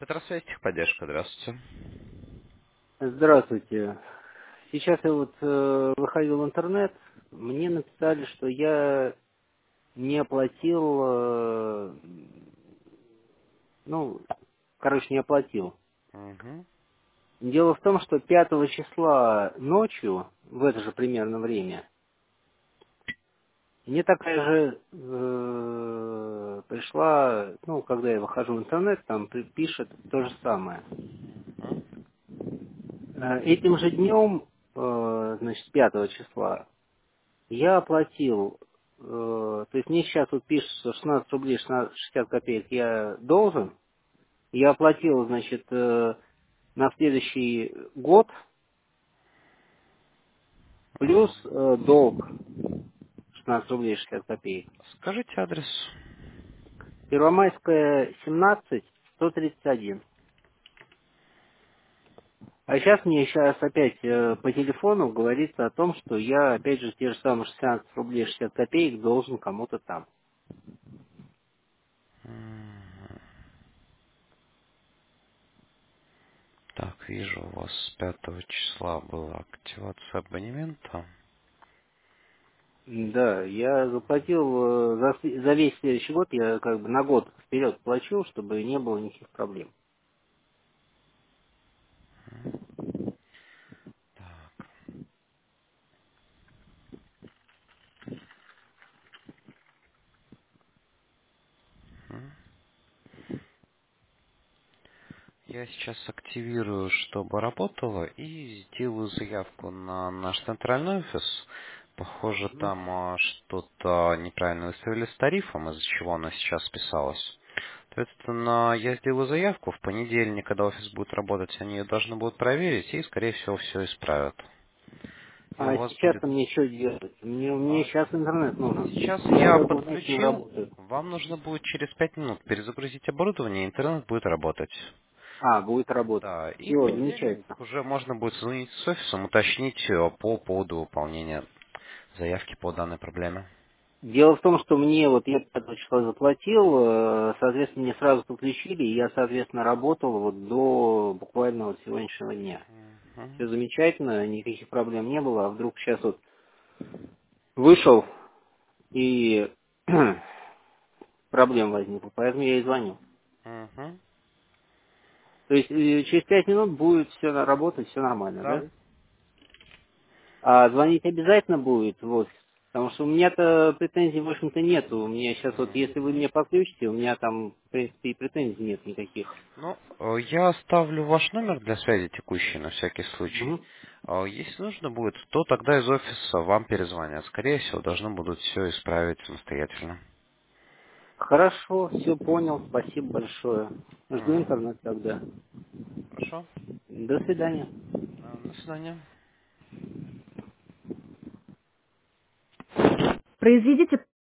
Это Рассвет техподдержка, здравствуйте. Здравствуйте. Сейчас я вот выходил в интернет, мне написали, что я не оплатил, ну, короче, не оплатил. Угу. Дело в том, что 5 числа ночью, в это же примерно время, мне такая же пришла, ну, когда я выхожу в интернет, там пишет то же самое. Этим же днем, значит, 5 числа, я оплатил, то есть мне сейчас вот пишут, что 16 рублей 60 копеек я должен. Я оплатил, значит, на следующий год плюс долг 16 рублей 60 копеек. Скажите адрес. Первомайская, 17, 131. А сейчас мне сейчас опять по телефону говорится о том, что я опять же те же самые 16 рублей 60 копеек должен кому-то там. Мгм. Так, вижу, у вас с 5 числа была активация абонемента. Да, я заплатил за весь следующий год, я как бы на год вперед плачу, чтобы не было никаких проблем. Так. М. Я сейчас активирую, чтобы работало, и сделаю заявку на наш центральный офис. Похоже, Мгм. там что-то неправильно выставили с тарифом, из-за чего оно сейчас списалось. Соответственно, я сделаю заявку. В понедельник, когда офис будет работать, они ее должны будут проверить и, скорее всего, все исправят. И у А вас будет... сейчас-то мне что делать? Мне а, сейчас интернет нужен. Сейчас Я я как бы в нет не подключил. работаю. Вам нужно будет через 5 минут перезагрузить оборудование, и интернет будет работать. А, будет работать. Да, и в Все, понедельник замечательно. уже можно будет звонить с офисом, уточнить по поводу выполнения заявки по данной проблеме. Дело в том, что мне вот я 5 числа заплатил, соответственно, мне сразу подключили, и я, соответственно, работал вот до буквально вот сегодняшнего дня. Все Мгм. замечательно, никаких проблем не было, а вдруг сейчас вот вышел и проблем возникло, поэтому я и звоню. Мгм. То есть через 5 минут будет все работать, все нормально, Да. да? А звонить обязательно будет в офис? Потому что у меня-то претензий, в общем-то, нету. У меня сейчас вот, если вы Мгм. меня подключите, у меня там, в принципе, и претензий нет никаких. Ну, я оставлю ваш номер для связи текущий на всякий случай. Мгм. Если нужно будет, то тогда из офиса вам перезвонят. Скорее всего, должны будут все исправить самостоятельно. Хорошо, все понял, спасибо большое. Жду Мгм. интернет тогда. Хорошо. До свидания. До свидания. Произведите